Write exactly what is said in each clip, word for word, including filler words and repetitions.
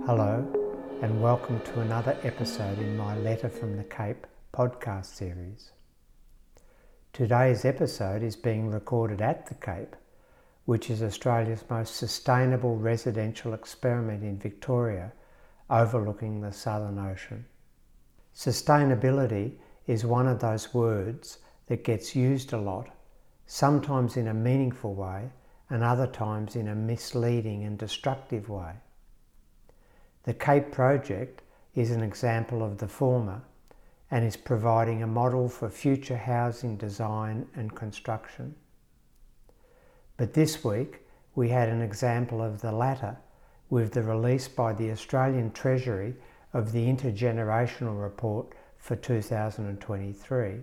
Hello and welcome to another episode in my Letter from the Cape podcast series. Today's episode is being recorded at the Cape, which is Australia's most sustainable residential experiment in Victoria, overlooking the Southern Ocean. Sustainability is one of those words that gets used a lot, sometimes in a meaningful way and other times in a misleading and destructive way. The Cape project is an example of the former and is providing a model for future housing design and construction. But this week we had an example of the latter with the release by the Australian Treasury of the Intergenerational Report for two thousand twenty-three.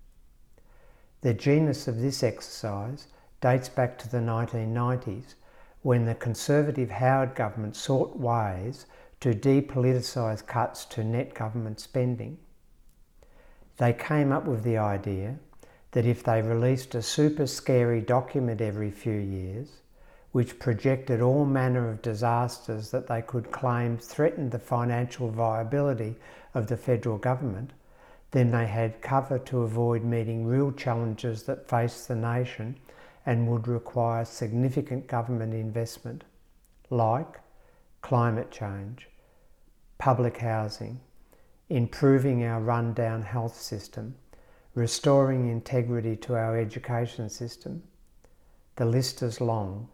The genus of this exercise dates back to the nineteen nineties, when the Conservative Howard government sought ways to depoliticise cuts to net government spending. They came up with the idea that if they released a super scary document every few years, which projected all manner of disasters that they could claim threatened the financial viability of the federal government, then they had cover to avoid meeting real challenges that faced the nation and would require significant government investment, like climate change, public housing, improving our rundown health system, restoring integrity to our education system. The list is long.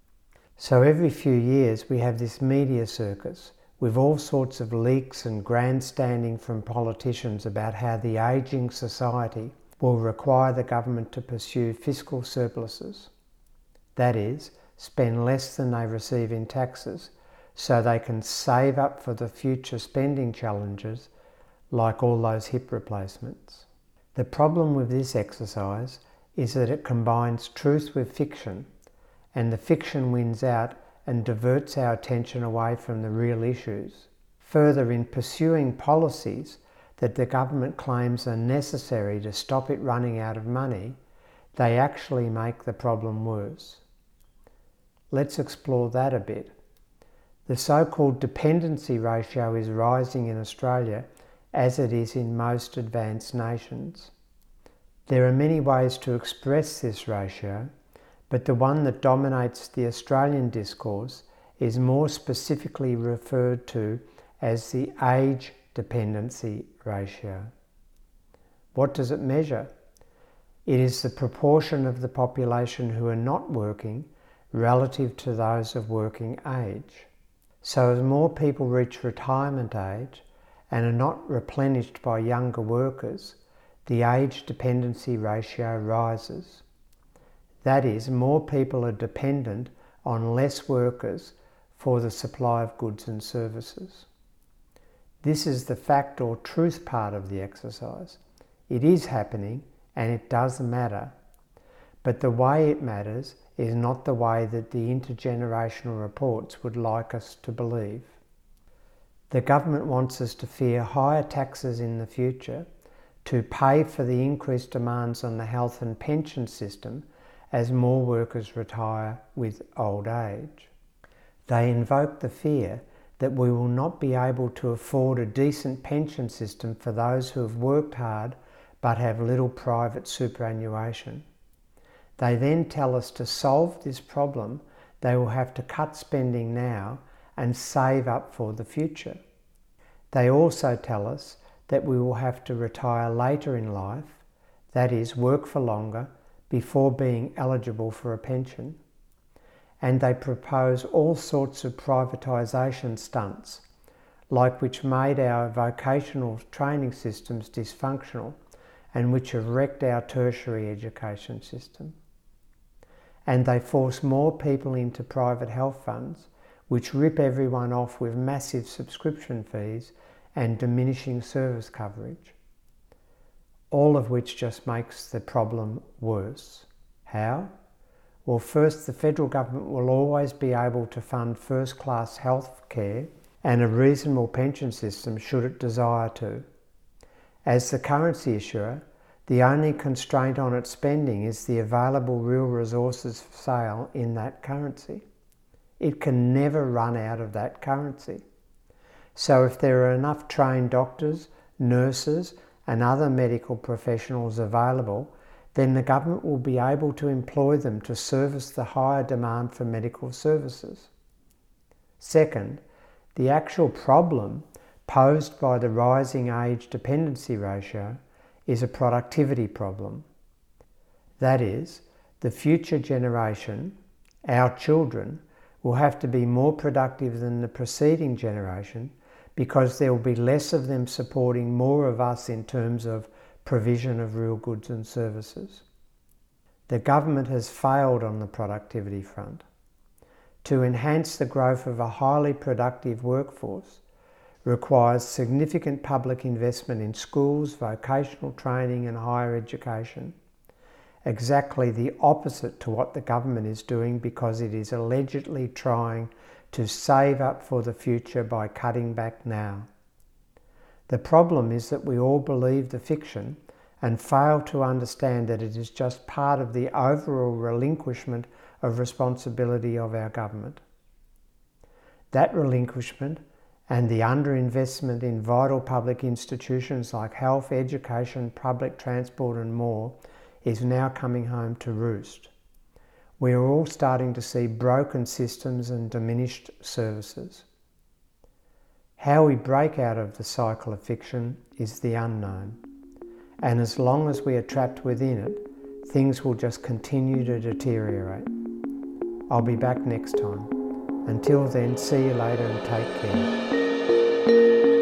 So every few years we have this media circus with all sorts of leaks and grandstanding from politicians about how the ageing society will require the government to pursue fiscal surpluses. That is, spend less than they receive in taxes so they can save up for the future spending challenges like all those hip replacements. The problem with this exercise is that it combines truth with fiction, and the fiction wins out and diverts our attention away from the real issues. Further, in pursuing policies that the government claims are necessary to stop it running out of money, they actually make the problem worse. Let's explore that a bit. The so-called dependency ratio is rising in Australia as it is in most advanced nations. There are many ways to express this ratio, but the one that dominates the Australian discourse is more specifically referred to as the age dependency ratio. What does it measure? It is the proportion of the population who are not working relative to those of working age. So as more people reach retirement age and are not replenished by younger workers, the age dependency ratio rises. That is, more people are dependent on less workers for the supply of goods and services. This is the fact or truth part of the exercise. It is happening and it does matter. But the way it matters is not the way that the intergenerational reports would like us to believe. The government wants us to fear higher taxes in the future to pay for the increased demands on the health and pension system as more workers retire with old age. They invoke the fear that we will not be able to afford a decent pension system for those who have worked hard but have little private superannuation. They then tell us to solve this problem, they will have to cut spending now and save up for the future. They also tell us that we will have to retire later in life, that is, work for longer, before being eligible for a pension. And they propose all sorts of privatisation stunts, like which made our vocational training systems dysfunctional and which have wrecked our tertiary education system. And they force more people into private health funds, which rip everyone off with massive subscription fees and diminishing service coverage. All of which just makes the problem worse. How? Well, first, the federal government will always be able to fund first-class health care and a reasonable pension system should it desire to. As the currency issuer, the only constraint on its spending is the available real resources for sale in that currency. It can never run out of that currency. So if there are enough trained doctors, nurses and other medical professionals available, then the government will be able to employ them to service the higher demand for medical services. Second, the actual problem posed by the rising age dependency ratio is a productivity problem. That is, the future generation, our children, will have to be more productive than the preceding generation because there will be less of them supporting more of us in terms of provision of real goods and services. The government has failed on the productivity front. To enhance the growth of a highly productive workforce requires significant public investment in schools, vocational training and higher education. Exactly the opposite to what the government is doing because it is allegedly trying to save up for the future by cutting back now. The problem is that we all believe the fiction and fail to understand that it is just part of the overall relinquishment of responsibility of our government. That relinquishment and the underinvestment in vital public institutions like health, education, public transport and more is now coming home to roost. We are all starting to see broken systems and diminished services. How we break out of the cycle of fiction is the unknown. And as long as we are trapped within it, things will just continue to deteriorate. I'll be back next time. Until then, see you later and take care.